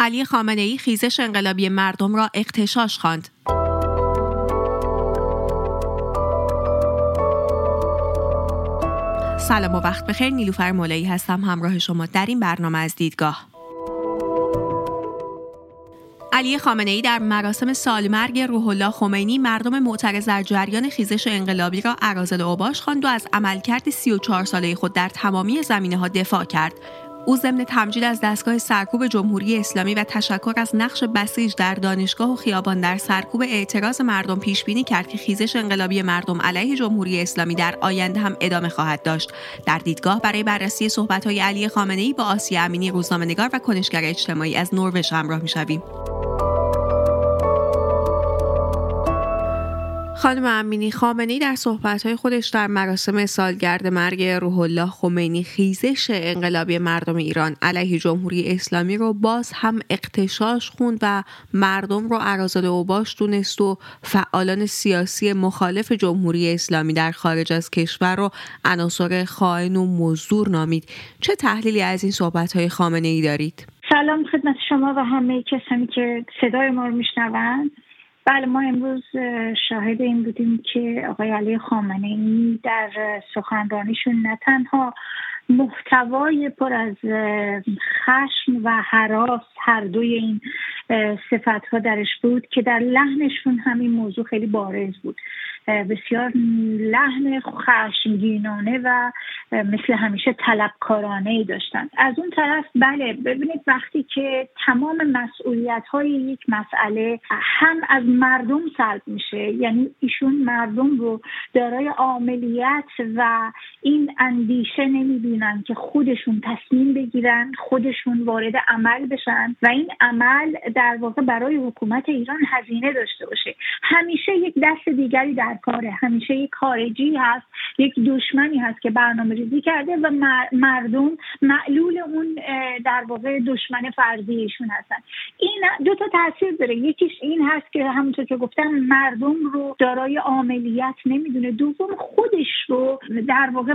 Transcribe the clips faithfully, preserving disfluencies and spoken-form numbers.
علی خامنه‌ای خیزش انقلابی مردم را اغتشاش خواند. سلام و وقت بخیر. نیلوفر مولایی هستم همراه شما در این برنامه از دیدگاه. علی خامنه‌ای در مراسم سالمرگ روح الله خمینی مردم معترض در جریان خیزش انقلابی را اراذل اوباش خواند و از عملکرد سی و چهار ساله خود در تمامی زمینه‌ها دفاع کرد. او ضمن تمجید از دستگاه سرکوب جمهوری اسلامی و تشکر از نقش بسیج در دانشگاه و خیابان در سرکوب اعتراض مردم پیش بینی کرد که خیزش انقلابی مردم علیه جمهوری اسلامی در آینده هم ادامه خواهد داشت. در دیدگاه برای بررسی صحبت‌های علی خامنه‌ای با آسیا امینی روزنامه‌نگار و کنشگر اجتماعی از نروژ همراه می‌شویم. خانم امینی، خامنه‌ای در صحبت‌های خودش در مراسم سالگرد مرگ روح الله خمینی خیزش انقلابی مردم ایران علیه جمهوری اسلامی رو باز هم اغتشاش خوند و مردم رو اراذل اوباش دونست و فعالان سیاسی مخالف جمهوری اسلامی در خارج از کشور رو عناصر خائن و مزدور نامید. چه تحلیلی از این صحبت‌های خامنه‌ای دارید؟ سلام خدمت شما و همه کسانی که صدای ما رو میشنوند. بله، ما امروز شاهد این بودیم که آقای علی خامنه‌ای در سخنرانیشون نه تنها محتوای پر از خشم و هراس هر دوی این صفت‌ها درش بود که در لحنشون همین موضوع خیلی بارز بود. بسیار لحن خشمگینانه و مثل همیشه طلبکارانه‌ای داشتن. از اون طرف بله، ببینید وقتی که تمام مسئولیت‌های یک مسئله هم از مردم سلب میشه، یعنی ایشون مردم رو دارای عاملیت و این اندیشه نمی‌بینن که خودشون تصمیم بگیرن، خودشون وارد عمل بشن و این عمل در واقع برای حکومت ایران هزینه داشته باشه. همیشه یک دست دیگری در کاره، همیشه یک خارجی هست، یک دشمنی هست که برنامه ریزی کرده و مردم معلول اون در واقع دشمن فرضیشون هستن. این دو تا تاثیر داره. یکیش این هست که همونطور که گفتم مردم رو دارای عاملیت نمیدونه، دوم خودش رو در واقع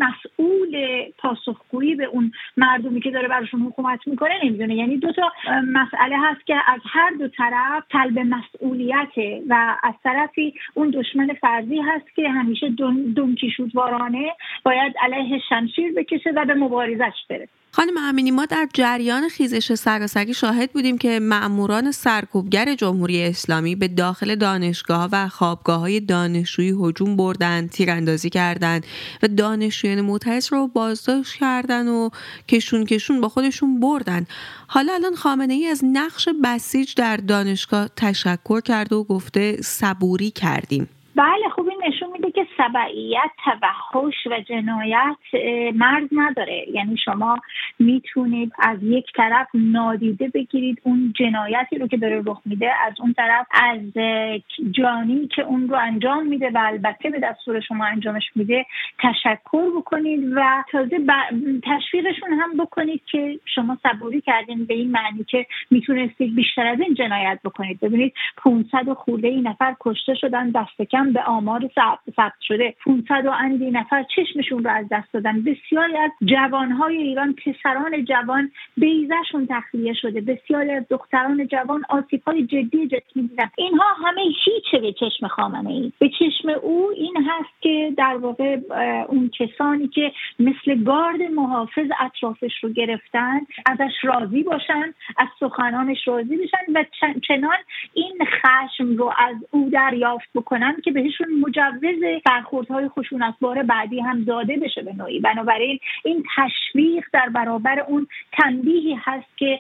مسئول پاسخگویی به اون مردمی که داره براشون حکومت میکنه نمیدونه. یعنی دو تا مسئله هست که از هر دو طرف طلب مسئولیته و از طرفی اون دشمن فرضی هست که همیشه دون دونکیشوتوارانه باید علیه شمشیر بکشه و به مبارزش بره. خانم امینی، ما در جریان خیزش سراسری شاهد بودیم که مأموران سرکوبگر جمهوری اسلامی به داخل دانشگاه و خوابگاه‌های دانشجویی هجوم بردند، تیراندازی کردند و دانشجویان معترض رو بازداشت کردن و کشون کشون با خودشون بردن. حالا الان خامنه‌ای از نقش بسیج در دانشگاه تشکر کرده و گفته صبوری کردیم. بله، خب این نشون میده که سبعیت، توحش و جنایت مرز نداره. یعنی شما میتونید از یک طرف نادیده بگیرید اون جنایتی رو که داره رخ میده، از اون طرف از جانی که اون رو انجام میده و البته به دستور شما انجامش میده تشکر بکنید و تازه تشویقشون هم بکنید که شما صبوری کردین، به این معنی که میتونستید بیشتر از این جنایت بکنید. ببینید پانصد و خورده ای نفر کشته شدن، دست کم به آمار ثبت شده پانصد و اندی نفر چشمشون رو از دست دادن. بسیاری از جوانهای ایران، پسران جوان بیضه‌شون تخلیه شده، بسیاری از دختران جوان آسیب‌های جدی جسمی دیدن. اینها همه هیچه به چشم خامنه‌ای. به چشم او این هست که در واقع اون کسانی که مثل گارد محافظ اطرافش رو گرفتن ازش راضی باشن، از سخنانش راضی بشن و چنان این خشم رو از او دریافت بکنن که بهشون مجوز برخوردهای خشونتبار بعدی هم داده بشه به نوعی. بنابراین این تشویق در برابر اون تنبیهی هست که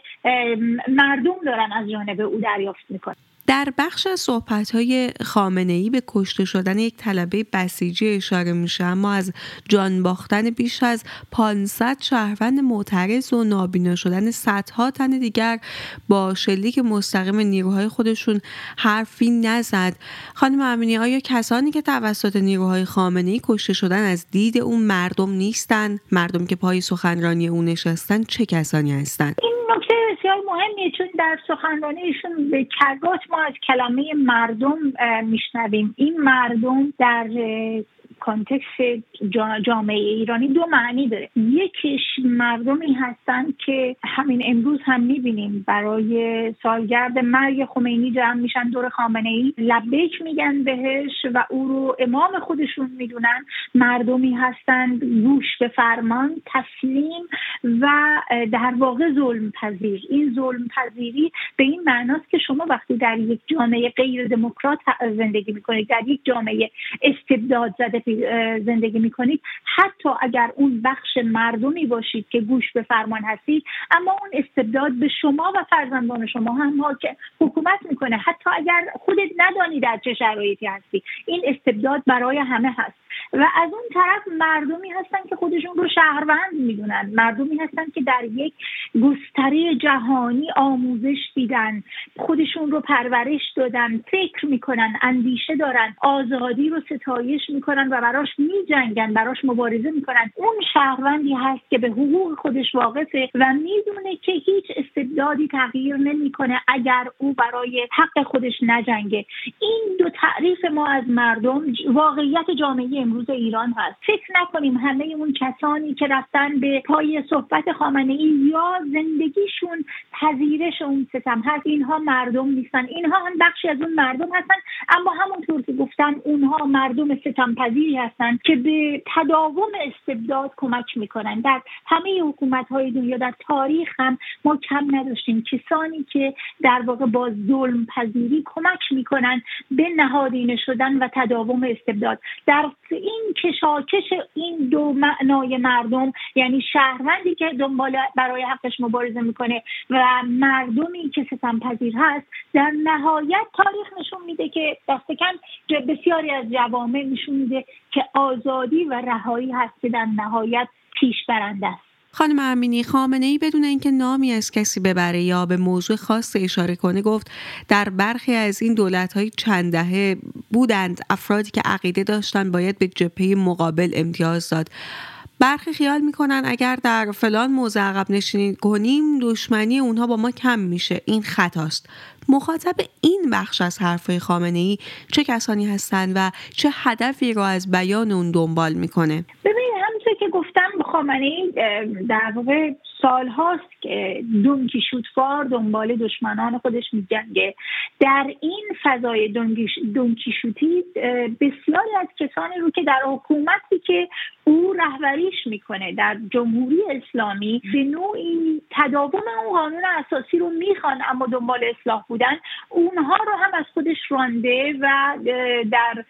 مردم دارن از جانب او دریافت میکنن. در بخش از صحبت‌های خامنه‌ای به کشته شدن یک طلبه بسیجی اشاره میشه، اما از جان باختن بیش از پانصد شهروند معترض و نابینا شدن صدها تن دیگر با شلیک مستقیم نیروهای خودشون حرفی نزد. خانم امینی، آیا کسانی که توسط نیروهای خامنه‌ای کشته شدن از دید اون مردم نیستن؟ مردم که پای سخنرانی اون نشستن چه کسانی هستند؟ نکته بسیار مهمیه، چون در سخنرانیشون به کرات ما از کلمه مردم میشنویم. این مردم در کانتکست جامعه ایرانی دو معنی داره. یکیش مردمی هستن که همین امروز هم میبینیم برای سالگرد مرگ خمینی جمع میشن دور خامنه‌ای، لبیک میگن بهش و او رو امام خودشون میدونن. مردمی هستن گوش به فرمان، تسلیم و در واقع ظلم پذیر. این ظلم پذیری به این معناست که شما وقتی در یک جامعه غیر دموکرات زندگی میکنید، در یک جامعه استبداد زده زندگی میکنید، حتی اگر اون بخش مردمی باشید که گوش به فرمان هستید، اما اون استبداد به شما و فرزندان شما هم که حکومت میکنه، حتی اگر خودت ندانی در چه شرایطی هستی. این استبداد برای همه هست. و از اون طرف مردمی هستن که خودشون رو شهروند میدونن، مردمی هستن که در یک گستره جهانی آموزش دیدن، خودشون رو پرورش دادن، فکر میکنن، اندیشه دارن، آزادی رو ستایش میکنن و براش میجنگن، براش مبارزه میکنن. اون شهروندی هست که به حقوق خودش واقفه و میدونه که هیچ استبدادی تغییر نمیکنه اگر او برای حق خودش نجنگه. این دو تعریف ما از مردم واقعیت جامعه امروز ایران هست. فکر نکنیم همه اون کسانی که رفتن به پای صحبت خامنه‌ای یا زندگیشون پذیرش اون ستم هست اینها مردم نیستن. اینها هم بخشی از اون مردم هستن، اما همونطور که گفتم اونها مردم ستم پذیری هستن که به تداوم استبداد کمک میکنن. در همه حکومت‌های دنیا در تاریخ هم ما کم نداشتیم کسانی که در واقع با ظلم پذیری کمک میکنن به نهادینه شدن و تداوم استبداد. در این کشاکش این دو معنای مردم، یعنی شهروندی که دنبال برای حقش مبارزه میکنه و مردمی که ستم پذیر هست، در نهایت تاریخ نشون میده که دست کم بسیاری از جوامع نشون میده که آزادی و رهایی هست که در نهایت پیش برنده است. خانم امینی، خامنه‌ای بدون اینکه نامی از کسی ببره یا به موضوع خاص اشاره کنه گفت در برخی از این دولت‌های چند دهه بودند افرادی که عقیده داشتن باید به جبهه مقابل امتیاز داد. برخی خیال میکنن اگر در فلان موضع عقب نشینی کنیم دشمنی اونها با ما کم میشه. این خطاست. مخاطب این بخش از حرفای خامنه‌ای چه کسانی هستند و چه هدفی رو از بیان اون دنبال میکنه؟ ببینید همونطور که گفتم خامنه‌ای در واقع سال هاست که دون کیشوتوار دنبال دشمنان خودش می‌جنگه. در این فضای دون کیشوتی بسیاری از کسانی رو که در حکومتی که او رهبریش میکنه در جمهوری اسلامی به نوعی تداوم اون قانون اساسی رو میخوان اما دنبال اصلاح بودن، اونها رو هم از خودش رانده و در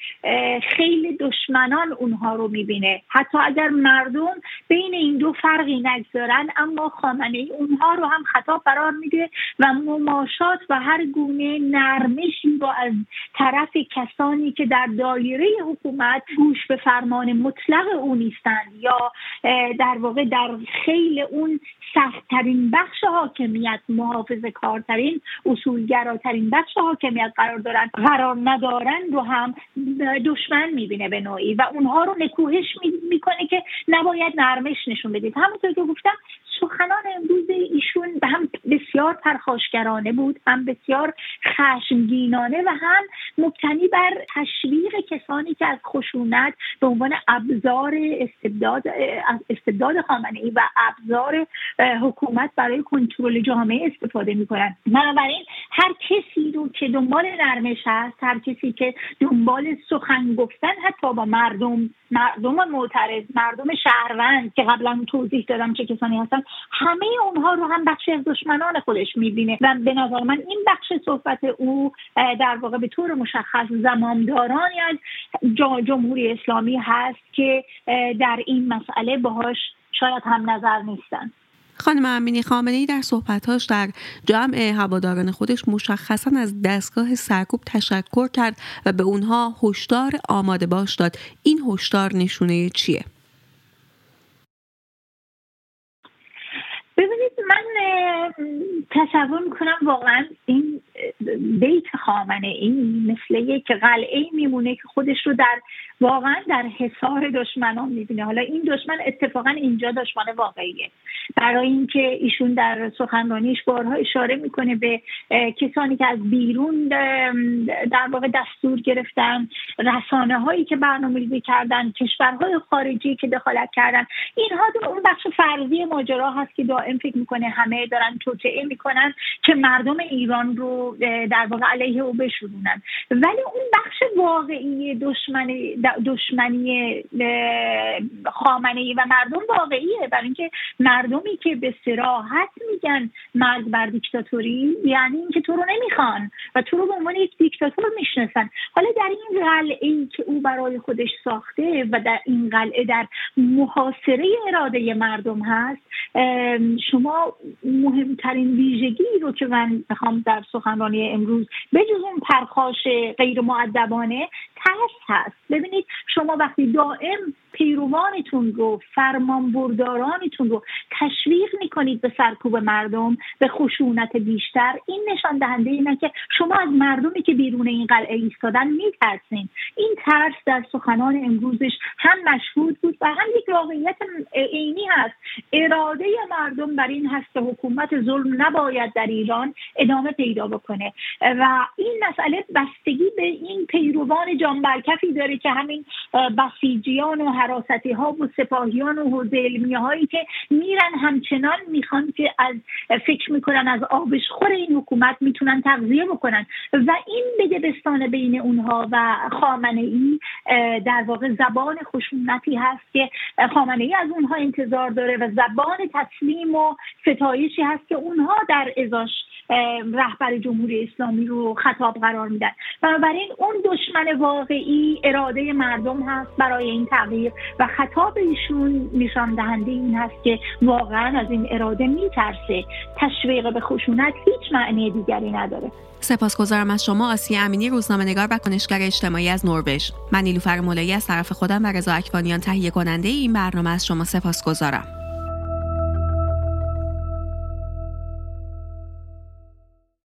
خیلی دشمنان اونها رو میبینه. حتی اگر مردم بین این دو فرقی نگذارن، اما خامنه‌ای اونها رو هم خطاب قرار میده و مماشات و هر گونه نرمشی رو از طرف کسانی که در دایره حکومت گوش به فرمان مطلق اون نیستند یا در واقع در خیلی اون سخت‌ترین بخش حاکمیت، محافظه کارترین، اصولگراترین بخش حاکمیت قرار دارن قرار ندارن رو هم دشمن میبینه به نوعی و اونها رو نکوهش میکنه که نباید نرمش نشون بدید. همونطور که گفتم سخنان امروز ایشون هم بسیار پرخاشگرانه بود، هم بسیار خشمگینانه و هم مبتنی بر تشویق کسانی که از خشونت به عنوان ابزار استبداد استبداد خامنه‌ای و ابزار حکومت برای کنترل جامعه استفاده میکنن. بنابراین هر کسی رو که دنبال نرمش هست، هر کسی که دنبال سخن گفتن حتی با مردم مردم معترض، مردم شهروند که قبلا توضیح دادم چه کسانی هستن، همه اونها رو هم بخشی از دشمنان خودش میبینه و به نظر من این بخش صحبت او در واقع به طور مشخص زمامدارانی از جمهوری اسلامی هست که در این مسئله باهاش شاید هم نظر نیستن. خانم امینی، خامنه‌ای در صحبت‌هاش در جمع هواداران خودش مشخصاً از دستگاه سرکوب تشکر کرد و به اونها هشدار آماده باش داد. این هشدار نشونه چیه؟ ببینید من تصور میکنم واقعا این بیت خامنه‌ای مثل یک قلعه‌ای میمونه که خودش رو در واقعا در حصار دشمنان میبینه. حالا این دشمن اتفاقا اینجا دشمن واقعیه، برای اینکه ایشون در سخنرانیش بارها اشاره میکنه به کسانی که از بیرون در واقع دستور گرفتن، رسانه هایی که برنامه‌ریزی کردن، کشورهای خارجی که دخالت کردن. اینها اون بخش فرضی ماجرا هست که دائم فکر میکنه همه دارن توطئه میکنن که مردم ایران رو در واقع علیه او بشورونن، ولی اون بخش واقعی دشمنی دشمنی خامنه‌ای و مردم واقعیه، برای اینکه مردمی که به صراحت میگن مرگ بر دیکتاتوری یعنی اینکه تو رو نمیخوان و تو رو به عنوان یک دیکتاتور میشناسن. حالا در این قلعه‌ای که او برای خودش ساخته و در این قلعه در محاصره اراده مردم هست، شما مهمترین ویژگی رو که من میخوام در سخنرانی امروز به جز اون پرخاش غیر مؤدبانه ترس هست. ببینید شما وقتی دائم پیروانتون رو، فرمانبردارانتون رو تشویق میکنید به سرکوب مردم، به خشونت بیشتر، این نشان دهنده اینه که شما از مردمی که بیرون این قلعه ایستادن میترسین. این ترس در سخنان امروزش هم مشهود بود و هم یک واقعیت عینی هست. اراده مردم بر این هست که حکومت ظلم نباید در ایران ادامه پیدا بکنه و این مسئله بستگی به این پیروان جانبرکفی داره که همین بسیجیان و حراستی ها و سپاهیان و حوزه علمیه هایی که میرن همچنان میخوان که از فکر میکنن از آبشخور این حکومت میتونن تغذیه بکنن و این بدبستان بین اونها و خامنه‌ای در واقع زبان خشونتی هست که خامنه‌ای از اونها انتظار داره و زبان تسلیم و ستایشی هست که اونها در ازاش رهبر جمهوری اسلامی رو خطاب قرار میدن. بنابراین اون دشمن واقعی اراده مردم هست برای این تغییر و خطاب ایشون نشان دهنده این هست که واقعا از این اراده میترسه. تشویق به خشونت هیچ معنی دیگری نداره. سپاسگزارم از شما آسیه امینی، روزنامه‌نگار و کنشگر اجتماعی از نروژ. من نیلوفر مولایی از طرف خودم و رضا اکوانیان تهیه کننده این برنامه از شما سپاسگزارم.